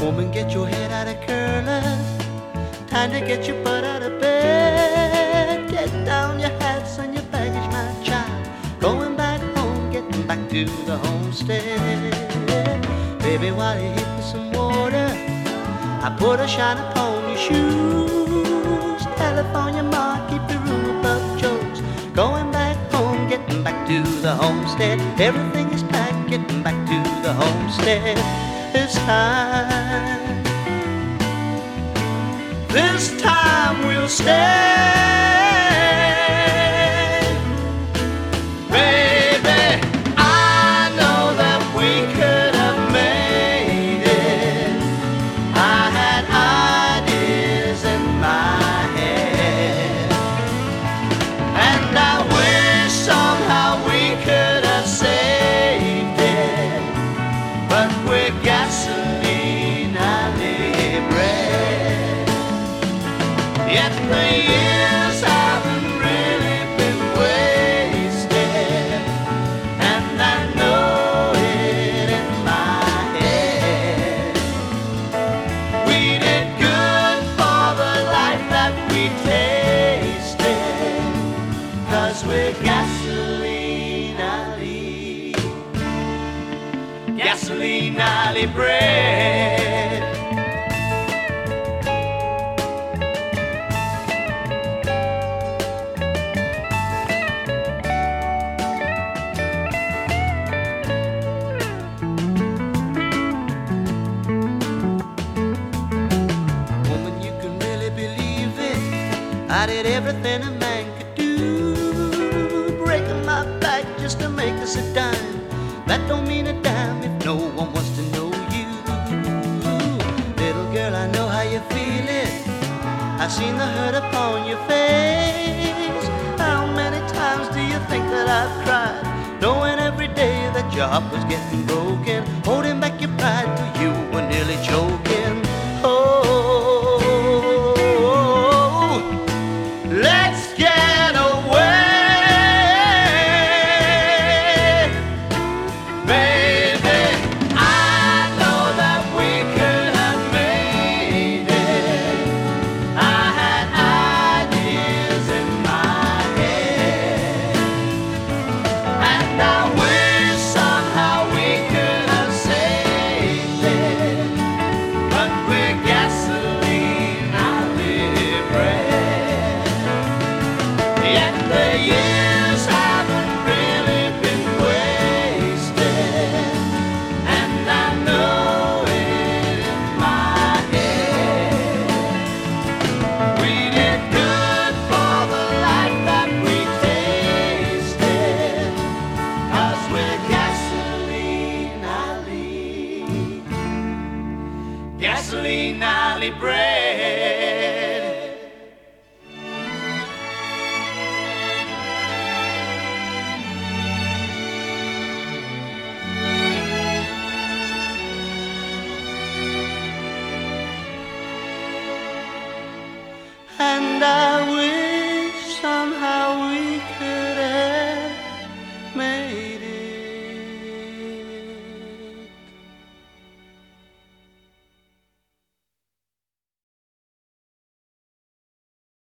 Woman, get your head out of curling. Time to get your butt out of bed. Get down your hats and your baggage, my child. Going back home, getting back to the homestead. Baby, while you hit me some water, I put a shine upon your shoes. California Ma, keep the roof above Joe's. Going back home, getting back to the homestead. Everything is packed, getting back to the homestead. This time we'll stay. Baby, I know that we could have made it. I had ideas in my head, and I wish somehow we could have saved it, but we're gasoline alley bread. Yet the years haven't really been wasted, and I know it in my head. We did good for the life that we tasted, 'cause we're gasoline alley bread. I did everything a man could do, breaking my back just to make us a dime. That don't mean a dime if no one wants to know you. Little girl, I know how you're feeling. I've seen the hurt upon your face. How many times do you think that I've cried, knowing every day that your heart was getting broken, holding back your pride till you were nearly choking? Let's get away, baby. I know that we could have made it. I had ideas in my head, and I wish somehow we could have saved it, but we're gasoline alley bread. Yet the years haven't really been wasted, and I know it in my head. We did good for the life that we tasted, 'cause we're gasoline alley bread.